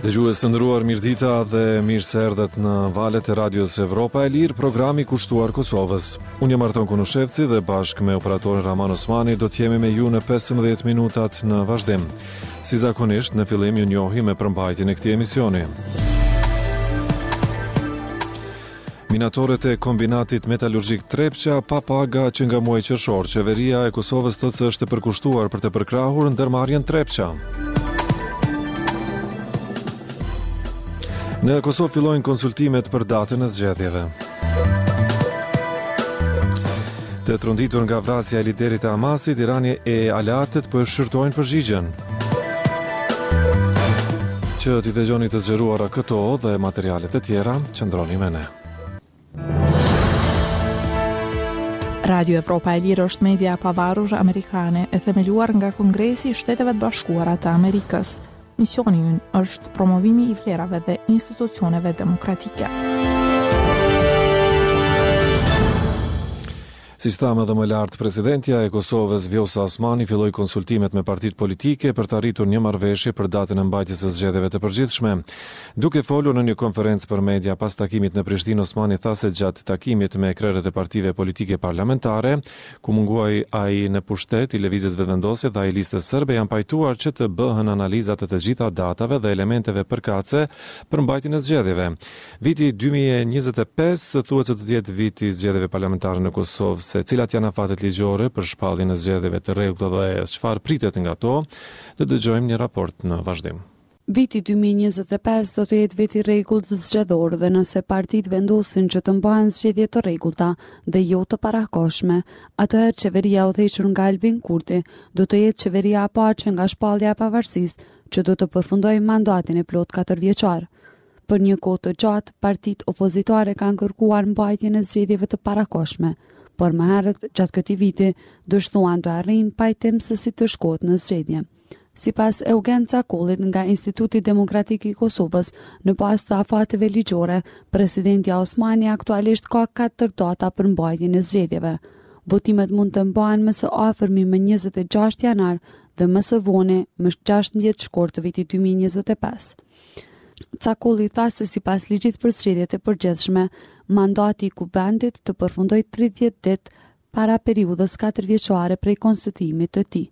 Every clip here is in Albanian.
Dëgjues të nderuar, mirëdita dhe mirë se erdhët në valët e Radios Evropa e Lirë, programi kushtuar Kosovës. Unë jam Arton Kunushevci dhe bashkë me operatorin Raman Osmani do të jemi me ju në 15 minutat në vazhdim. Si zakonisht, në fillim ju njohi me përmbajtjen e këtij emisioni. Minatorët e kombinatit metalurgjik Trepça pa paga që nga muaji qershor, qeveria e Kosovës thotë se është e përkushtuar për të përkrahur ndërmarrjen Trepça. Në Kosovë fillojnë konsultimet për datën e zgjedhjeve. Të tronditur nga vrasja e liderit të Hamasit, Irani e aleatët po e shqyrtojnë përgjigjen. Që t'i dëgjoni të zgjeruara këto dhe materialet e tjera, qëndroni me ne. Radio Evropa e Lirë është media e pavarur amerikane e themeluar nga Kongresi i Shteteve të Bashkuara të Amerikës. Misioni ynë është promovimi i vlerave dhe institucioneve demokratike. Si thamë edhe më lartë, presidentja e Kosovës Vjosa Osmani filloi konsultimet me partitë politike për të arritur një marrëveshje për datën e mbajtjes së zgjedhjeve të përgjithshme. Duke folur në një konferencë për media pas takimit në Prishtinë, Osmani tha se gjatë takimit me krerët e partive politike parlamentare, ku munguai ai në pushtet i lëvizjes vetëvendosje dhe ai listës serbe, janë pajtuar që të bëhen analizat të gjitha datave dhe elementeve përkatëse për mbajtjen e zgjedhjeve. Viti 2025 thuhet se do të jetë viti i zgjedhjeve parlamentare në Kosovë. Se cilat janë afatet ligjore për shpalljen e zgjedhjeve të rregullta dhe çfarë pritet nga to, do dëgjojmë një raport në vazhdim. Viti 2025 do të jetë viti i rregullt zgjedhor dhe nëse partitë vendosin që të mbahen zgjedhje të rregullta dhe jo të parakohshme, atëherë qeveria e udhëhequr nga Albin Kurti do të jetë qeveria e parë që nga shpallja e pavarësisë që do të përfundojë mandatin e plot 4 vjeçar. Për një kohë të gjatë, partitë opozitare kanë kërkuar mbajtjen e zgjedhjeve të parakohshme, por më herët gjatë këtij viti dështuan të arrijnë pajtim se si të shkohet në zgjedhje. Sipas Eugen Cakollit nga Instituti Demokratik i Kosovës, në bazë të afateve ligjore, presidenti Osmani aktualisht ka 4 data për mbajtjen e zgjedhjeve. Votimet mund të mbahen më së afërmi më 26 janar dhe më së voni më 16 shkort të vitit 2025. Cakolli tha se sipas ligjit për zgjedhjet e përgjithshme, mandati i kuvendit të përfundojë 30 ditë para periudhës 4 vjeçare prej konstituimit të tij.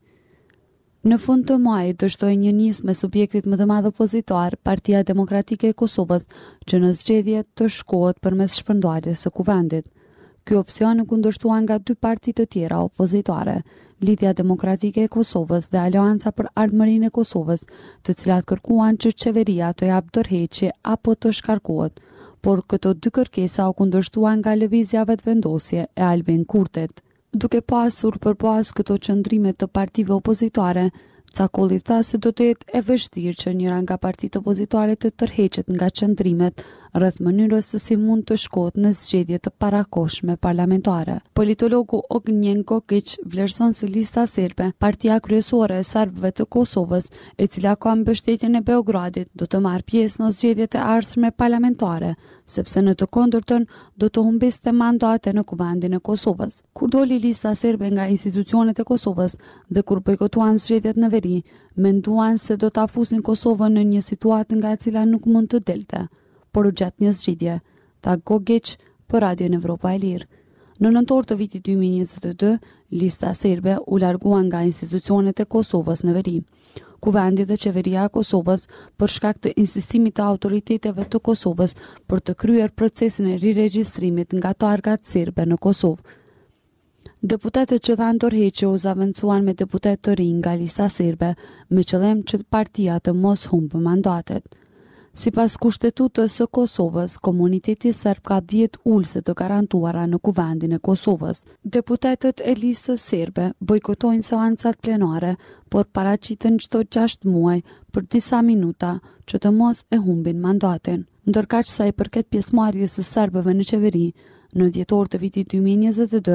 Në fund të muajit dështoi një nismë me subjektit më të madh opozitar, Partia Demokratike e Kosovës, që në zgjedhje të shkohet përmes shpërndarjes së kuvendit. Ky opsion u kundërshtua nga 2 parti të tjera opozitare, Lidhja Demokratike e Kosovës dhe Aleanca për Ardhmërinë e Kosovës, të cilat kërkuan që qeveria të jap dorëheqje apo të shkarkohet, por këto 2 kërkesa u kundërshtuan nga lëvizja vetëvendosje e Albin Kurtit. Duke pasur përpas këto qëndrime të partive opozitare, Cakolli tha se do të jetë e vështirë që njëra nga partitë opozitare të tërheqet nga qëndrimet rreth mënyrës se si mund të shkohet në zgjedhje të parakohshme parlamentare. Politologu Ognjen Kokić vlerëson se lista serbe, partia kryesore e serbëve të Kosovës, e cila ka mbështetjen e Beogradit, do të marrë pjesë në zgjedhjet e ardhshme parlamentare, sepse në të kundërtën do të humbiste mandate në kuvendin e Kosovës. Kur doli lista serbe nga institucionet e Kosovës dhe kur bojkotuan zgjedhjet në veri, menduan se do ta fusin Kosovën në një situatë nga e cila nuk mund të delte, por u gjatë një zgjidhje, tha Gogić për Radion Evropa e Lirë. Në nëntor të vitit 2022, lista serbe u largua nga institucionet e Kosovës në veri. Kuvendi dhe qeveria e Kosovës, për shkak të insistimit të autoriteteve të Kosovës për të kryer procesin e riregjistrimit nga targat serbe në Kosovë. Deputetët që dhanë dorëheqje u zaventuan me deputet të rinj nga lista serbe, me qëllim që partia të mos humbë mandatet. Sipas kushtetutës së Kosovës, komuniteti serb ka 10 ulëse të garantuara në kuvendin e Kosovës. Deputetët e listës serbe bojkotojnë seancat plenare, por paraqiten çdo 6 muaj për disa minuta që të mos e humbin mandatin. Ndërkaq sa i përket pjesëmarrjes së serbëve në qeveri, në dhjetor të vitit 2022,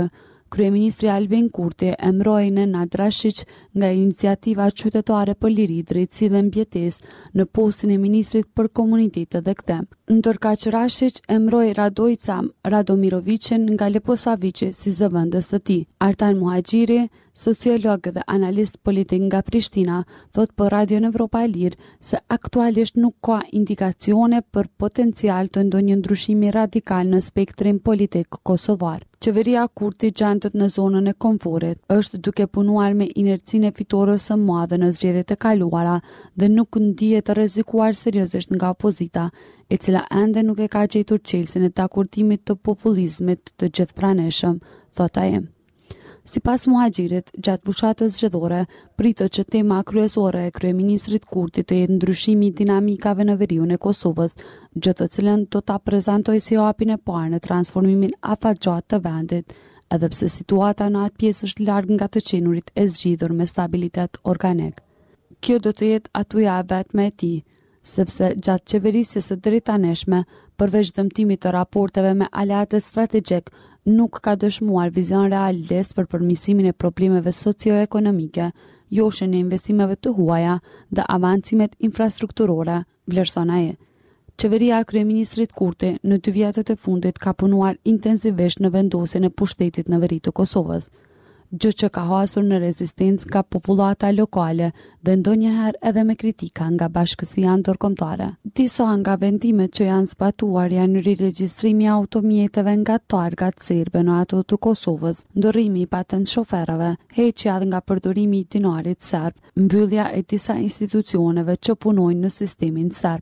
Kryeministri Albin Kurti emëroi Nenad Rashić nga iniciativa qytetare për liri, drejtësi dhe mbjetesë në postin e ministrit për komunitetet dhe kthem. Ndërkaq Rashić emëroi Radoj Cam Radomirovićin nga Leposaviqi si zëvendës së tij. Artan Muhaxhiri, sociolog dhe analist politik nga Prishtina, thot për Radio Evropa e Lirë se aktualisht nuk ka indikacione për potencial të ndonjë ndryshimi radikal në spektrin politik kosovar. Qeveria Kurti gjendet në zonën e komforit, është duke punuar me inercinë e fitores së madhe në zgjedhjet e kaluara dhe nuk ndihet të rrezikuar seriozisht nga opozita, e cila ende nuk e ka gjetur çelësin e takurtimit të populizmit të gjithpranishëm, thot ai. Sipas Muhaxhirit, gjatë fushatës zgjedhore, pritet që tema kryesore e kryeministrit Kurti të jetë ndryshimi i dinamikave në veriun e Kosovës, gjë të cilën do ta prezantojë si hapin e parë në transformimin afatgjat të vendit, edhe pse situata në atë pjesë është larg nga të qenurit e zgjidhur me stabilitet organik. Kjo do të jetë atuja e vetme e tij, sepse gjatë qeverisjes së drejtaneshme, përveç dëmtimit të raporteve me aleatët strategjik, nuk ka dëshmuar vizion realist për përmirësimin e problemeve socio-ekonomike, joshjen e investimeve të huaja dhe avancimet infrastrukturore, vlerëson ai. Qeveria e kryeministrit Kurti në 2 vjetët e fundit ka punuar intensivisht në vendosjen e pushtetit në veri të Kosovës, gjë që ka hasur në rezistencë nga popullata lokale dhe ndonjëherë edhe me kritika nga bashkësia ndërkombëtare. Disa nga vendimet që janë zbatuar janë riregjistrimi i automjeteve nga targat serbe në ato të Kosovës, ndorrimi i patent shoferëve, heqja nga përdorimi i dinarit serb, mbyllja e disa institucioneve që punojnë në sistemin serb.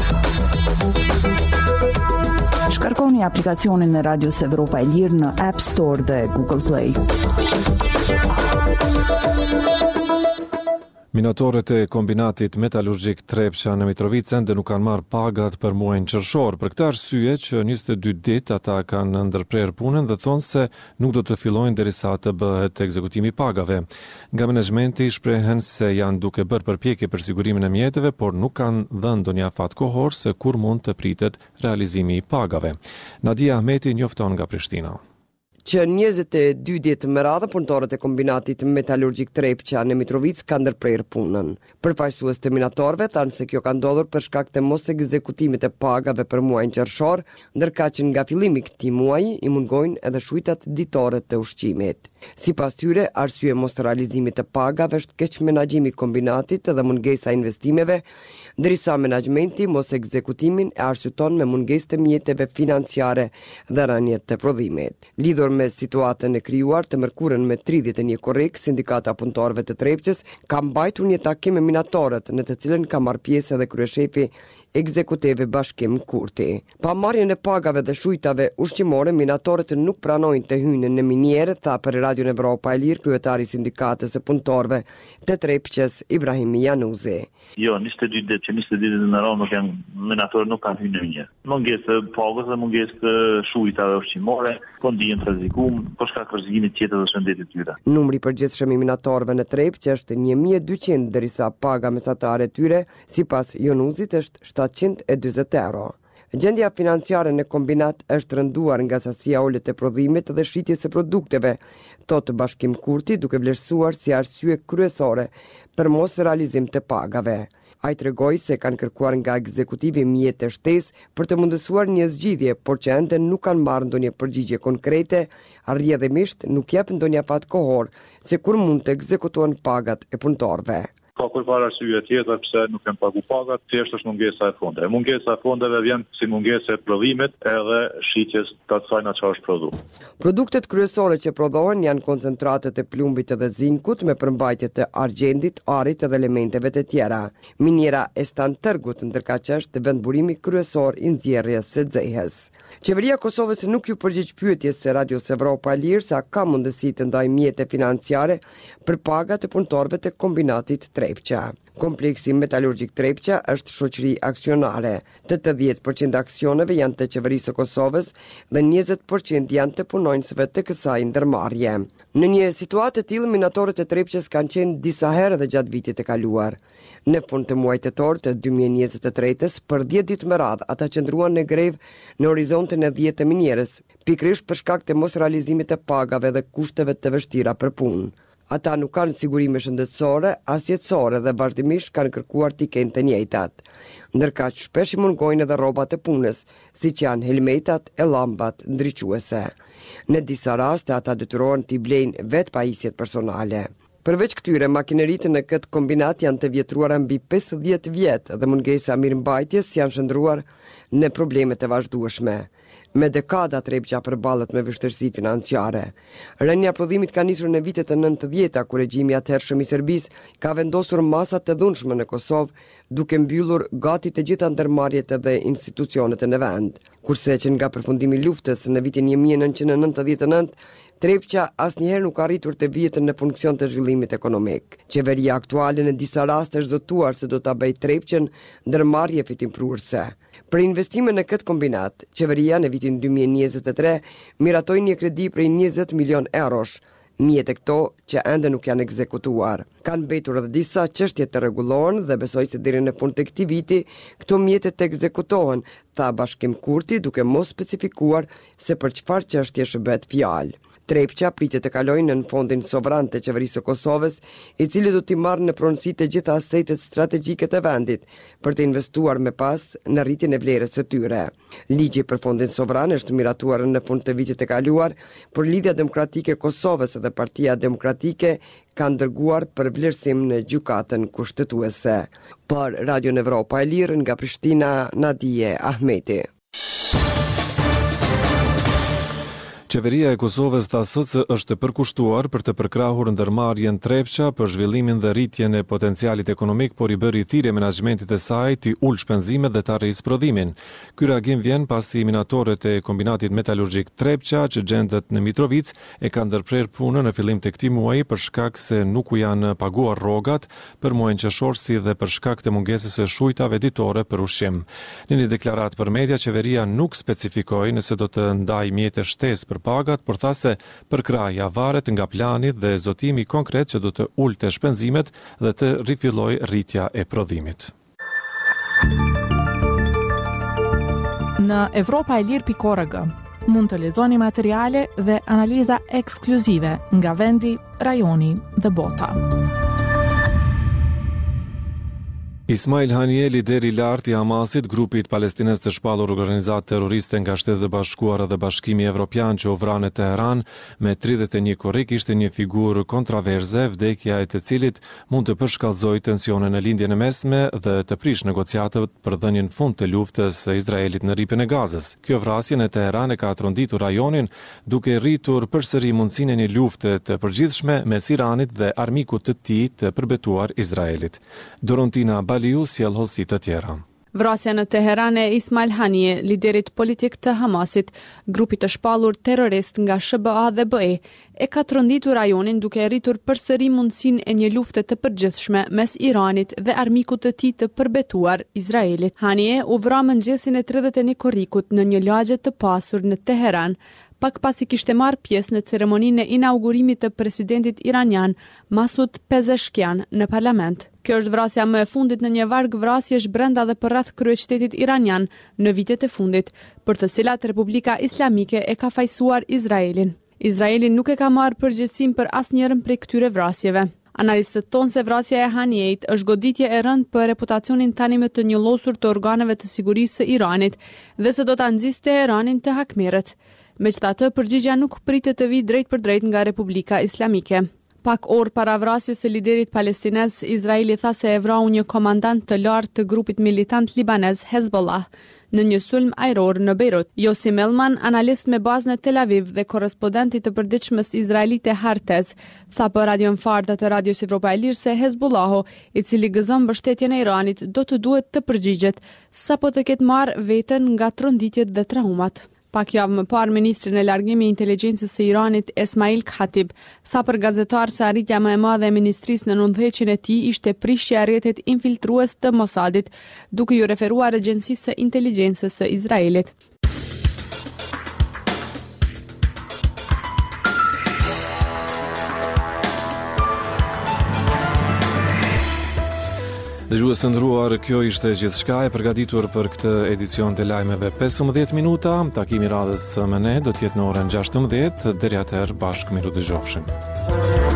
Shkarkoni aplikacionin e Radios Evropa e Lirë në App Store dhe Google Play. Minatorët e kombinatit metalurgjik Trepça në Mitrovica ende nuk kanë marrë pagat për muajin qershor. Për këtë arsye që 22 ditë ata kanë ndërprer punën dhe thonë se nuk do të fillojnë derisa të bëhet ekzekutimi i pagave. Nga menaxhmenti shprehen se janë duke bërë përpjekje për sigurimin e mjeteve, por nuk kanë dhënë ndonjë afat kohor se kur mund të pritet realizimi i pagave. Nadia Ahmeti njofton nga Prishtina. Që 22 ditë më radhë punëtorët e kombinatit metalurgjik Trepça në Mitrovic kanë ndërprer punën. Përfaqësues të minatorëve thanë se kjo ka ndodhur për shkak të mos ekzekutimit të pagave për muajin qershor, ndërkaq që nga fillimi i këtij muaji i mungojnë edhe shujtat ditore të ushqimit. Sipas tyre, arsye mos realizimit të pagave është keq menaxhimi i kombinatit dhe mungesa e investimeve, ndërsa menaxhmenti mos ekzekutimin e arsyeton me mungesë të mjeteve financiare dhe rënje të prodhimit. Lidhur me situatën e krijuar të mërkurën me 31 korrik, sindikata punëtorëve të Trepçës ka mbajtur një takim me minatorët, në të cilën ka marrë pjesë edhe kryeshefi ekzekutive Bashkim Kurti. Pa marrjen e pagave dhe shujtave ushqimore, minatorët nuk pranojnë të hyjnë në minierë, tha për Radio Evropa e Lirë kryetari i sindikatës së punëtorëve të Trepçës Ibrahim Januzi. Jo, 22 ditë që 22 ditë në radhë nuk janë, minatorët nuk kanë hyrë në minierë. Mungesë pagës dhe mungesë shujtave ushqimore, po ndihen të rrezikuar për shkak të rrezikimit tjetër të shëndetit të tyre. Numri i përgjithshëm i minatorëve në Trepçë është 1200, derisa paga mesatare e tyre sipas Jonuzit është 740 euro. Gjendja financiare në kombinat është rënduar nga sasia ulët e prodhimit dhe shitjes së produkteve, thot Bashkim Kurti, duke vlerësuar si arsye kryesore për mos realizim të pagave. Ai tregoi se kanë kërkuar nga ekzekutivi mjete shtesë për të mundësuar një zgjidhje, por që ende nuk kanë marrë ndonjë përgjigje konkrete, rrjedhimisht nuk jep ndonjë afat kohor se kur mund të ekzekutohen pagat e punëtorëve. Ka kërkuar arsye tjetër pse nuk kanë pagu pagat, thjesht është mungesa e fondeve. Mungesa e fondeve vjen si mungesë e prodhimit edhe shitjes të asaj na çfarë është prodhu. Produktet kryesore që prodhohen janë koncentratet e plumbit dhe zinkut me përmbajtje të argjendit, arit dhe elementeve të tjera. Miniera e stan tërgut, ndërkaq është vendburimi kryesor i nxjerrjes së xehes. Qeveria e Kosovës nuk ju përgjigj pyetjes së Radios Evropa e Lirë sa ka mundësi të ndajë mjete financiare për pagat e punëtorëve të kombinatit Trepça. Kompleksi metalurgjik Trepça është shoqëri aksionare. 80% aksioneve janë të qeverisë së Kosovës dhe 20% janë të punonjësve të kësaj ndërmarrje. Në një situatë të tillë, minatorët e Trepçës kanë qenë disa herë edhe gjatë vitit të kaluar. Në fund të muajit tetor të 2023-s, për 10 ditë me radhë, ata qëndruan në grevë në horizontin e 10.000 njerëz, pikërisht për shkak të mos realizimit të pagave dhe kushteve të vështira për punë. Ata nuk kanë sigurime shëndetësore, as jetësore dhe vazhdimisht kanë kërkuar t'i kenë të njëjtat. Ndërkaq shpesh i mungojnë edhe rrobat e punës, siç janë helmetat e llambat ndriçuese. Në disa raste ata detyrohen t'i blejnë vetë pajisjet personale. Përveç këtyre, makineritë në këtë kombinat janë të vjetruara mbi 50 vjet dhe mungesa mirëmbajtjes janë shndruar në probleme të vazhdueshme. Me dekada Trepça përballet me vështirësi financiare. Rënja prodhimit ka nisur në vitet e 90-ta, kur regjimi i atëhershëm i Serbisë ka vendosur masa të dhunshme në Kosovë, duke mbyllur gati të gjitha ndërmarrjet dhe institucionet në vend. Kurse që nga përfundimi i luftës në vitin 1999, Trepça asnjëherë nuk ka arritur të vihet në funksion të zhvillimit ekonomik. Qeveria aktuale në disa raste është zotuar se do ta bëjë Trepçën ndërmarrje fitimprurse. Për investime në këtë kombinat, qeveria në vitin 2023 miratoi një kredi prej 20 milion eurosh. Mjet e këto që ende nuk janë ekzekutuar. Kanë mbetur edhe disa çështje të rregullohen dhe besoj se deri në fund të këtij viti këto mjete të ekzekutohen, tha Bashkim Kurti, duke mos specifikuar se për çfarë çështje shëbet fjalë. Trepça pritet të kalojnë në fondin sovran të qeverisë së Kosovës, i cili do t'i marrë në pronësi të gjitha asetet strategjike të vendit për të investuar më pas në rritjen e vlerës së tyre. Ligji për fondin sovran është miratuar në fund të vitit të kaluar, por Lidhja Demokratike e Kosovës dhe Partia Demokratike kanë dërguar për vlerësim në gjykatën kushtetuese. Për Radio Evropa e Lirë nga Prishtina, Nadije Ahmeti. Qeveria e Kosovës tha sot se është përkushtuar për të përkrahur ndërmarrjen Trepça për zhvillimin dhe rritjen e potencialit ekonomik, por i bëri thirrje menaxhmentit e saj t'i ulë shpenzimet dhe ta rrisë prodhimin. Ky reagim vjen pasi minatorët e kombinatit metalurgjik Trepça, që gjendet në Mitrovic, e kanë ndërprer punën në fillim të këtij muaji për shkak se nuk u janë paguar rrogat për muajin qershor, si dhe për shkak të mungesës së shujtave ditore për ushqim. Në një deklaratë për media, qeveria nuk specifikoi nëse do të ndajë mjete shtesë për pagat, por tha se përkrahja varet nga plani dhe zotimi konkret që do të ulte shpenzimet dhe të rifillojë rritja e prodhimit. Në Evropaelir.org mund të lexoni materiale dhe analiza ekskluzive nga vendi, rajoni dhe bota. Ismail Haniyeh, lideri i lartë i Hamasit, grupit palestinez të shpallur organizatë terroriste nga Shtetet e Bashkuara dhe Bashkimi Evropian që u vra në Teheran me 31 korrik, ishte një figurë kontroverse, vdekja e të cilit mund të përshkallëzojë tensione në lindjen e mesme dhe të prish negociatat për dhënien fund të luftës së Izraelit në rripën e Gazës. Kjo vrasje në Teheran e ka tronditur rajonin, duke rritur përsëri mundësinë e një lufte të përgjithshme mes Iranit dhe armikut të tij të përbetuar Izraelit. Dorontina Baliu sjell hollësi të tjera. Vrasja në Teheran e Ismail Haniyeh, liderit politik të Hamasit, grupit të shpallur terrorist nga SBA dhe BE, e ka tronditur rajonin duke rritur përsëri mundësinë e një lufte të përgjithshme mes Iranit dhe armikut të tij të përbetuar Izraelit. Haniyeh u vra mëngjesin e 31 korrikut në një lagje të pasur në Teheran, pak pasi kishte marrë pjesë në ceremoninë e inaugurimit të presidentit iranian Masud Pezeshkian në parlament. Kjo është vrasja më e fundit në një varg vrasjesh brenda dhe përreth kryeqytetit iranian në vitet e fundit, për të cilat Republika Islamike e ka fajsuar Izraelin. Izraeli nuk e ka marrë përgjegjësinë për asnjërin prej këtyre vrasjeve. Analistët thonë se vrasja e Haniyehit është goditje e rëndë për reputacionin tani më të njëllosur të organeve të sigurisë së Iranit dhe se do ta nxjisë Teheranin të hakmerët. Megjithatë, përgjigjja nuk pritet të vijë drejt për drejt nga Republika Islamike. Pak orë para vrasjes së liderit palestinez, Izraeli tha se e vrau një komandant të lartë të grupit militant libanez Hezbollah në një sulm ajror në Beirut. Yossi Melman, analist me bazë në Tel Aviv dhe korrespondenti të përditshmës izraelite Hartez, tha për radion Farda të Radios Evropa e Lirë se Hezbollahu, i cili gëzon mbështetjen e Iranit, do të duhet të përgjigjet sapo të ketë marrë veten nga tronditjet dhe traumat. Pak javë më parë, ministri në largimi i inteligjencës së Iranit, Esmail Khatib, tha për gazetar se arritja më e madhe e ministrisë në nëndheqin e tij ishte prishja e rrjetit infiltrues të Mossadit, duke ju referuar agjencisë së inteligjencës së Izraelit. Dëgjues të nderuar, kjo ishte gjithçka e përgatitur për këtë edicion të lajmeve 15 minuta. Takimi radhës me ne do të jetë në orën 16. Deri atëherë bashkë miru dëgjofshim.